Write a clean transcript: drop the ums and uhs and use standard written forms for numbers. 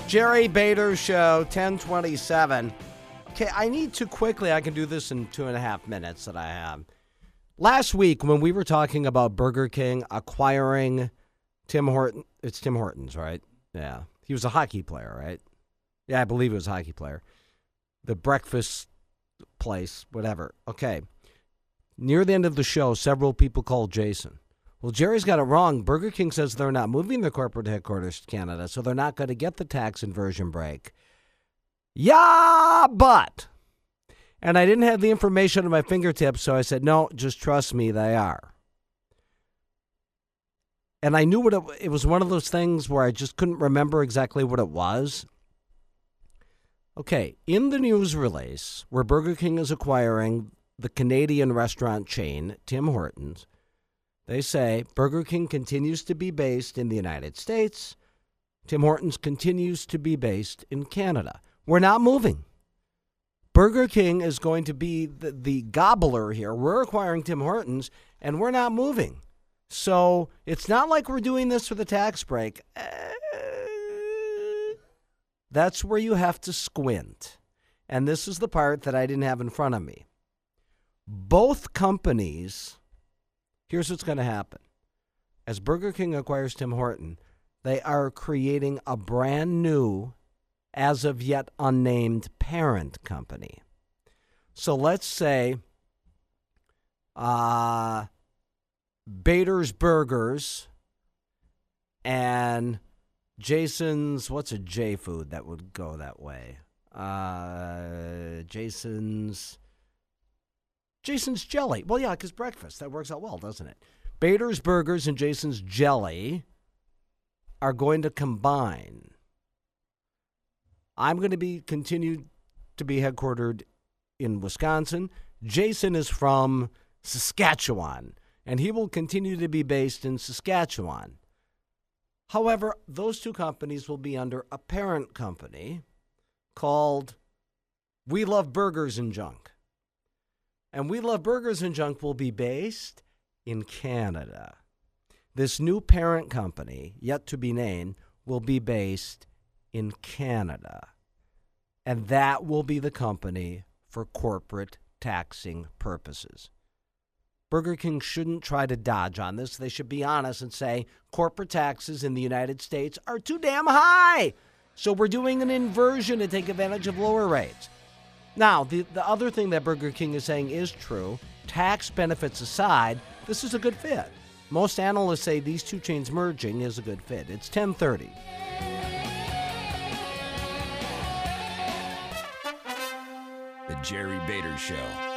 Jerry Bader Show, 1027. Okay, I need to quickly, I can do this in 2.5 minutes that I have. Last week, when we were talking about Burger King acquiring Tim Hortons, it's Tim Hortons, right? Yeah. He was a hockey player, right? Yeah, I believe he was a hockey player. The breakfast place, whatever. Okay. Near the end of the show, several people called Jason. Well, Jerry's got it wrong. Burger King says they're not moving their corporate headquarters to Canada, so they're not going to get the tax inversion break. Yeah, but. And I didn't have the information at my fingertips, so I said, no, just trust me, they are. And I knew what it was one of those things where I just couldn't remember exactly what it was. Okay, in the news release where Burger King is acquiring the Canadian restaurant chain, Tim Hortons, they say Burger King continues to be based in the United States. Tim Hortons continues to be based in Canada. We're not moving. Burger King is going to be the gobbler here. We're acquiring Tim Hortons, and we're not moving. So it's not like we're doing this for the tax break. That's where you have to squint. And this is the part that I didn't have in front of me. Both companies, here's what's going to happen. As Burger King acquires Tim Horton, they are creating a brand new, as of yet unnamed parent company. So let's say Bader's Burgers and Jason's, what's a J food that would go that way? Jason's Jelly. Well, yeah, because breakfast. That works out well, doesn't it? Bader's Burgers and Jason's Jelly are going to combine. I'm going to continue to be headquartered in Wisconsin. Jason is from Saskatchewan, and he will continue to be based in Saskatchewan. However, those two companies will be under a parent company called We Love Burgers and Junk. And We Love Burgers and Junk will be based in Canada. This new parent company, yet to be named, will be based in Canada. And that will be the company for corporate taxing purposes. Burger King shouldn't try to dodge on this. They should be honest and say corporate taxes in the United States are too damn high. So we're doing an inversion to take advantage of lower rates. Now, the other thing that Burger King is saying is true. Tax benefits aside, this is a good fit. Most analysts say these two chains merging is a good fit. It's 10:30. The Jerry Bader Show.